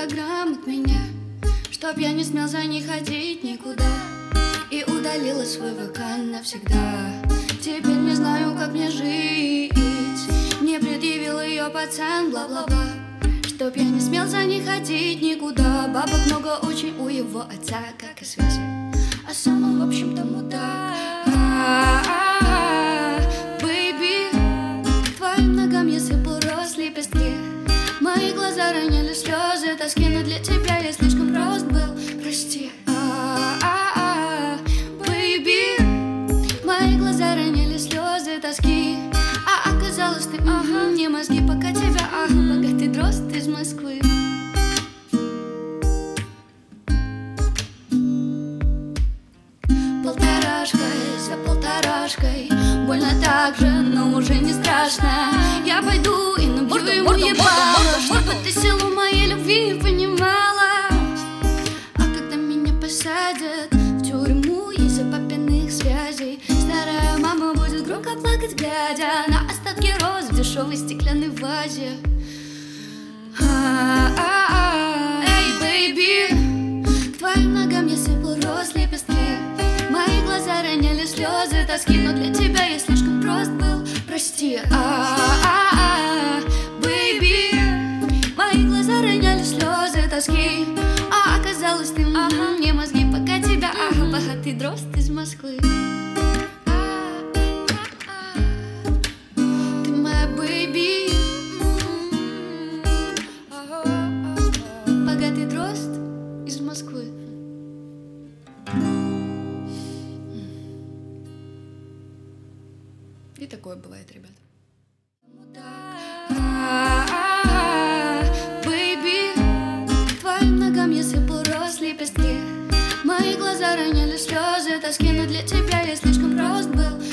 килограмм от меня, чтоб я не смел за ней ходить никуда, и удалила свой ВК навсегда. Теперь не знаю, как мне жить. Мне предъявил ее пацан, бла-бла-бла, чтоб я не смел за ней ходить никуда. Бабок много очень у его отца, как и связи, а сам он, в общем-то, мудак. Бэйби, к твоим ногам я сыпал роз лепестки. Мои глаза роняли слезы тоски, но для тебя я слишком прост был, прости. Бэйби, мои глаза роняли слезы тоски, а оказалось ты, не мозги, пока тебя, богатый дрозд из Москвы. Полторашкой за полторашкой, больно так же, но уже не страшно. Я пойду и набью ему ебало, чтобы ты силу моей любви понимала. А когда меня посадят в тюрьму из-за папиных связей, старая мама будет громко плакать, глядя на остатки роз в дешевой стеклянной вазе. Эй, бэйби, к твоим ногам я сыпал роз лепестки. Мои глаза роняли слезы тоски, но для тебя я слишком прост был, прости. Бэйби, мои глаза роняли слезы тоски, а оказалось ты, не мозги, пока тебя, богатый дрозд из Москвы. Ты моя бэйби, богатый дрозд из Москвы. И такое бывает, ребят. Бэйби, к твоим ногам я сыпал роз лепестки. Мои глаза роняли слезы тоски, но для тебя я